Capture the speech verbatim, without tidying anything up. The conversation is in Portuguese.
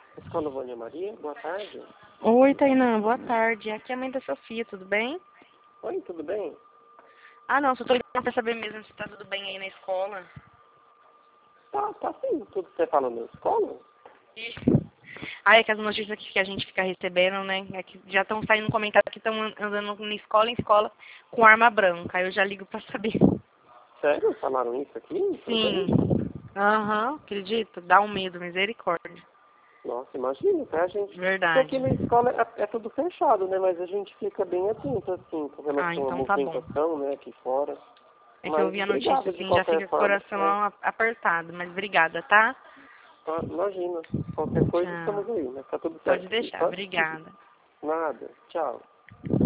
Escola Vânia Maria, boa tarde. Oi, Tainã, boa tarde. Aqui é a mãe da Sofia, tudo bem? Oi, tudo bem? Ah, não, só tô ligando pra saber mesmo se tá tudo bem aí na escola. Tá, tá sim, tudo que você fala na escola? Ixi. Ah, é que as notícias que a gente fica recebendo, né, é que já estão saindo comentários que estão andando na escola em escola com arma branca. Aí eu já ligo pra saber. Sério? Falaram isso aqui? Sim. Também? Aham, acredito. Dá um medo, misericórdia. Nossa, imagina, tá, gente? Porque Verdade. aqui na escola é, é tudo fechado, né? Mas a gente fica bem atento, assim, com Ah, relação à então tá bom. movimentação, né, aqui fora. É que eu Mas vi a notícia, obrigado de assim, já qualquer fica com o forma. coração É, a- apertado. Mas obrigada, tá? tá, imagina, qualquer coisa Tchau. estamos aí, né? Tá tudo Pode certo aqui, deixar, tá? obrigada. Nada, tchau.